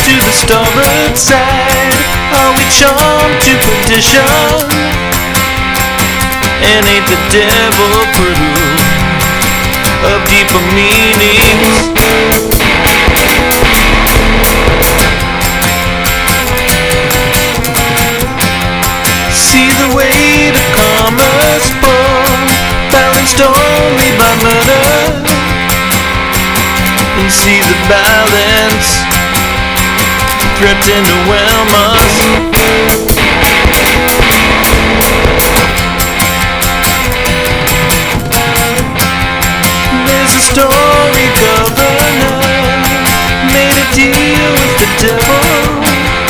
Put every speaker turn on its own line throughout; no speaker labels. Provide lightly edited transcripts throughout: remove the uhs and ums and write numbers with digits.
to the starboard side? Are we charmed to perdition? And ain't the devil proof of deeper meanings? See the weight of karma's pull, balanced only by murder, and see the balance threaten to whelm us. There's a story governor made a deal with the devil,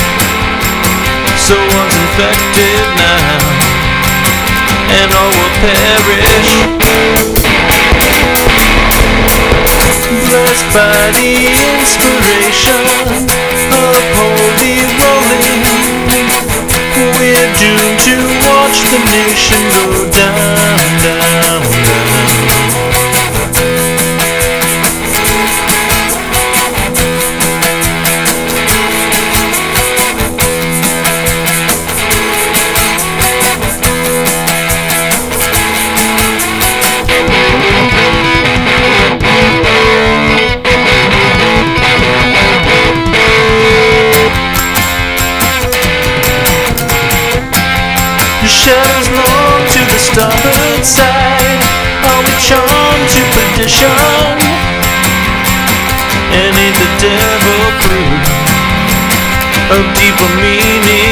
so one's infected now, and all will perish. Blessed by the inspiration of holy rolling, we're doomed to watch the nation go down, down, down. Shadows long to the starboard side. Are we charmed to perdition? And ain't the devil proof of deeper meaning?